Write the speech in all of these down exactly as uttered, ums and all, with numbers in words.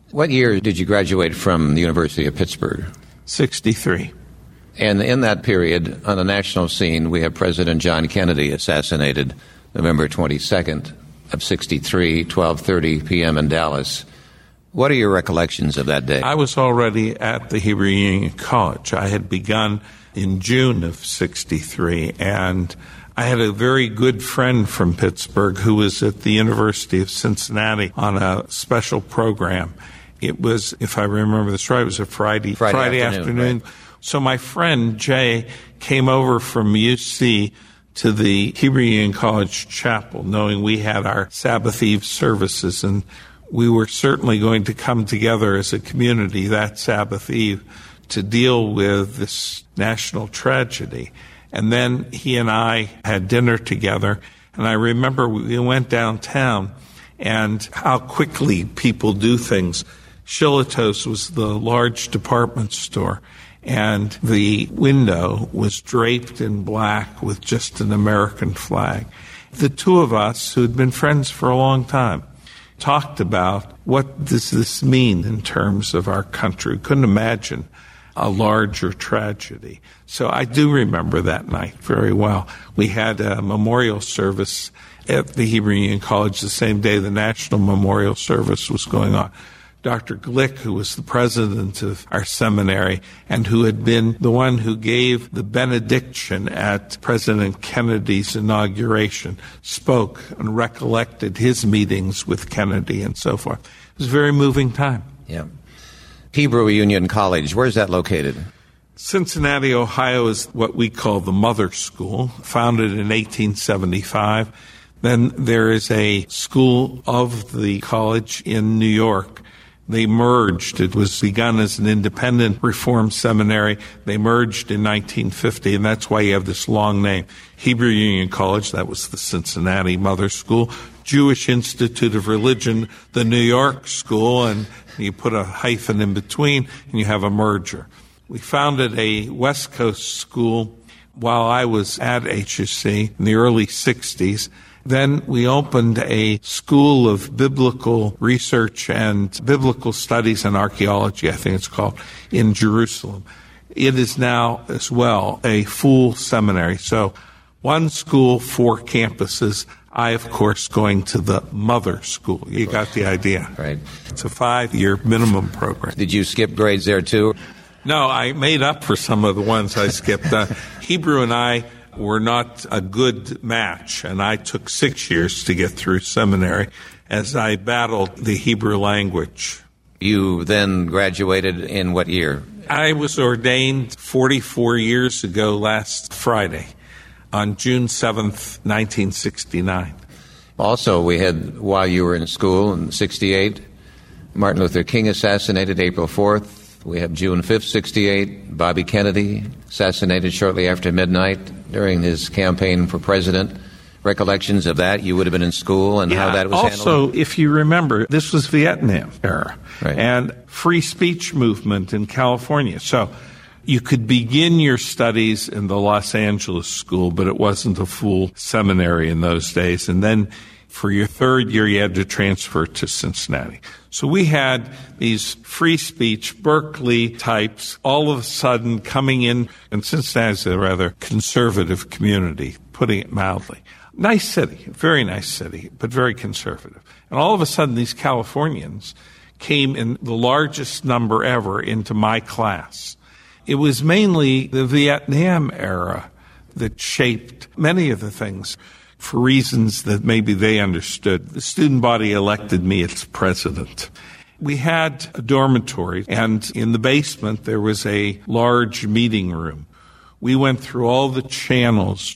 What year did you graduate from the University of Pittsburgh? sixty-three. And in that period, on the national scene, we have President John Kennedy assassinated November twenty-second of sixty-three, twelve thirty p.m. in Dallas. What are your recollections of that day? I was already at the Hebrew Union College. I had begun in June of sixty-three, and I had a very good friend from Pittsburgh who was at the University of Cincinnati on a special program. It was, if I remember this right, it was a Friday, Friday, Friday afternoon. afternoon. Right. So my friend Jay came over from U C to the Hebrew Union College chapel, knowing we had our Sabbath Eve services, and we were certainly going to come together as a community that Sabbath Eve to deal with this national tragedy. And then he and I had dinner together, and I remember we went downtown and how quickly people do things. Shilatos was the large department store, and the window was draped in black with just an American flag. The two of us, who had been friends for a long time, talked about what does this mean in terms of our country. Couldn't imagine a larger tragedy. So I do remember that night very well. We had a memorial service at the Hebrew Union College the same day the National Memorial Service was going on. Doctor Glick, who was the president of our seminary and who had been the one who gave the benediction at President Kennedy's inauguration, spoke and recollected his meetings with Kennedy and so forth. It was a very moving time. Yeah. Hebrew Union College, where is that located? Cincinnati, Ohio is what we call the mother school, founded in eighteen seventy-five. Then there is a school of the college in New York. They merged. It was begun as an independent Reformed seminary. They merged in nineteen fifty, and that's why you have this long name. Hebrew Union College, that was the Cincinnati mother school. Jewish Institute of Religion, the New York school, and you put a hyphen in between, and you have a merger. We founded a West Coast school while I was at H U C in the early sixties. Then we opened a school of biblical research and biblical studies and archaeology, I think it's called, in Jerusalem. It is now as well a full seminary. So one school, four campuses. I, of course, going to the mother school. You got the idea. Right. It's a five-year minimum program. Did you skip grades there, too? No, I made up for some of the ones I skipped. Uh, Hebrew and I were not a good match, and I took six years to get through seminary as I battled the Hebrew language. You then graduated in what year? I was ordained forty-four years ago last Friday, on June seventh, nineteen sixty-nine. Also, we had, while you were in school in sixty-eight, Martin Luther King assassinated April fourth. We have June fifth, sixty-eight, Bobby Kennedy assassinated shortly after midnight during his campaign for president. Recollections of that? You would have been in school and yeah, how that was also, handled? Also, if you remember, this was Vietnam era right. and free speech movement in California. So you could begin your studies in the Los Angeles school, but it wasn't a full seminary in those days. And then for your third year, you had to transfer to Cincinnati. So we had these free speech, Berkeley types, all of a sudden coming in, and Cincinnati's a rather conservative community, putting it mildly. Nice city, very nice city, but very conservative. And all of a sudden, these Californians came in the largest number ever into my class. It was mainly the Vietnam era that shaped many of the things. For reasons that maybe they understood. The student body elected me its president. We had a dormitory, and in the basement there was a large meeting room. We went through all the channels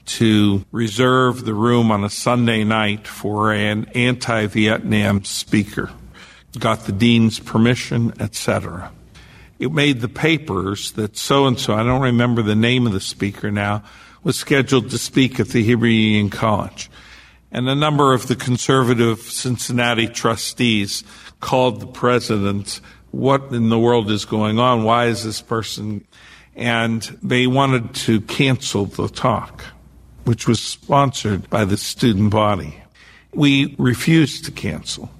to reserve the room on a Sunday night for an anti-Vietnam speaker. Got the dean's permission, et cetera. It made the papers that so-and-so, I don't remember the name of the speaker now, was scheduled to speak at the Hebrew Union College. And a number of the conservative Cincinnati trustees called the president, what in the world is going on? Why is this person? And they wanted to cancel the talk, which was sponsored by the student body. We refused to cancel.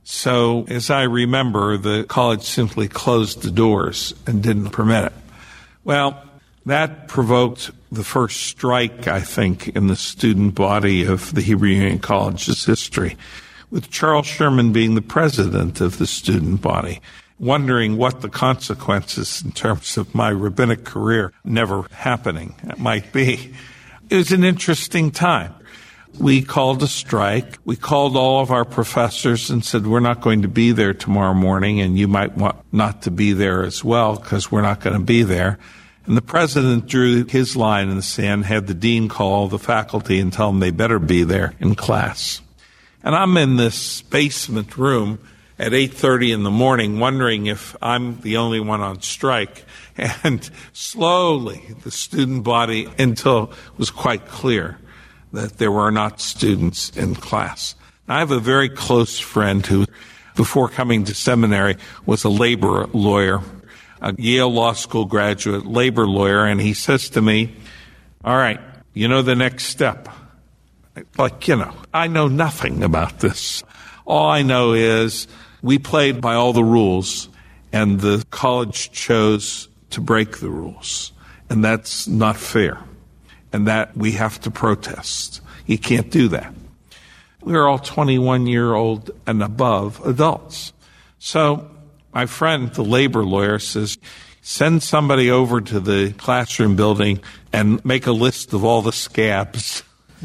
So, as I remember, the college simply closed the doors and didn't permit it. Well, that provoked the first strike, I think, in the student body of the Hebrew Union College's history, with Charles Sherman being the president of the student body, wondering what the consequences in terms of my rabbinic career never happening might be. It was an interesting time. We called a strike. We called all of our professors and said, we're not going to be there tomorrow morning, and you might want not to be there as well because we're not going to be there. And the president drew his line in the sand, had the dean call the faculty and tell them they better be there in class. And I'm in this basement room at eight thirty in the morning wondering if I'm the only one on strike. And slowly, the student body, until it was quite clear that there were not students in class. I have a very close friend who, before coming to seminary, was a labor lawyer, a Yale Law School graduate, labor lawyer, and he says to me, all right, you know the next step. Like, you know, I know nothing about this. All I know is we played by all the rules, and the college chose to break the rules, and that's not fair, and that we have to protest. You can't do that. We're all twenty-one-year-old and above adults. So my friend, the labor lawyer, says, send somebody over to the classroom building and make a list of all the scabs.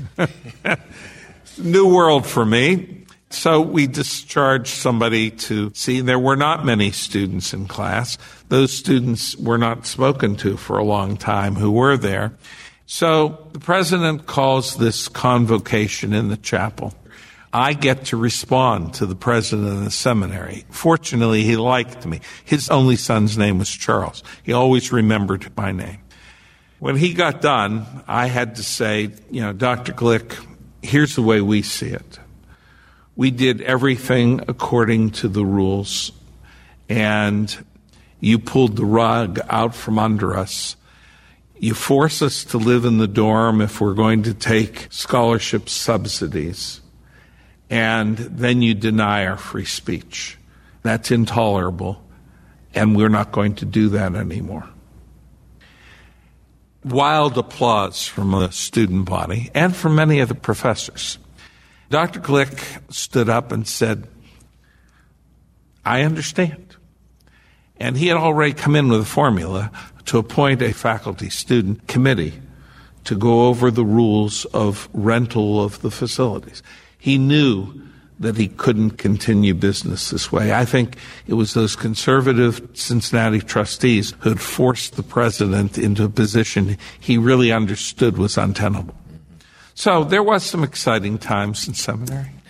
New world for me. So we discharged somebody to see. There were not many students in class. Those students were not spoken to for a long time who were there. So the president calls this convocation in the chapel. I get to respond to the president of the seminary. Fortunately, he liked me. His only son's name was Charles. He always remembered my name. When he got done, I had to say, you know, Doctor Glick, here's the way we see it. We did everything according to the rules, and you pulled the rug out from under us. You force us to live in the dorm if we're going to take scholarship subsidies, and then you deny our free speech. That's intolerable, and we're not going to do that anymore. Wild applause from the student body and from many of the professors. Doctor Glick stood up and said, I understand. And he had already come in with a formula to appoint a faculty-student committee to go over the rules of rental of the facilities. He knew that he couldn't continue business this way. I think it was those conservative Cincinnati trustees who had forced the president into a position he really understood was untenable. So there was some exciting times in seminary.